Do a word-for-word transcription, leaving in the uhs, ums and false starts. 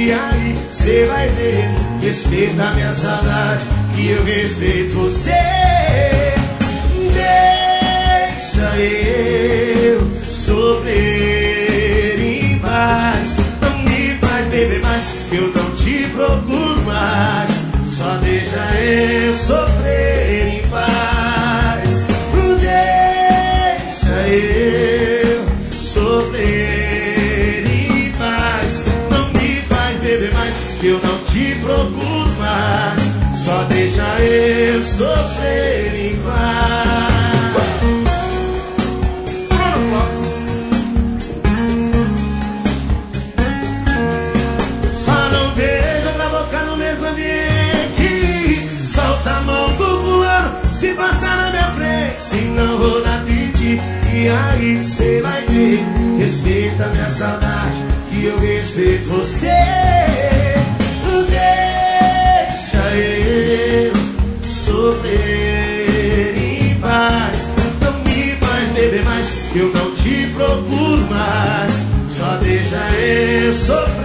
E aí cê vai ver, respeita a minha saudade, que eu respeito você. Deixa eu sofrer em paz, não me faz beber mais, que eu não te procuro mais. Só deixa eu sofrer em paz. Deixa eu sofrer em paz, não me faz beber mais, que eu não te procuro mais. Só deixa eu sofrer em paz. Só não beija pra boca no mesmo ambiente. Solta a mão do fulano se passar na minha frente, se não vou dar piti. E aí cê vai ver, respeita a minha saudade, que eu respeito você. Deixa eu sofrer em paz, não me faz beber mais, eu não te procuro mais. Só deixa eu sofrer.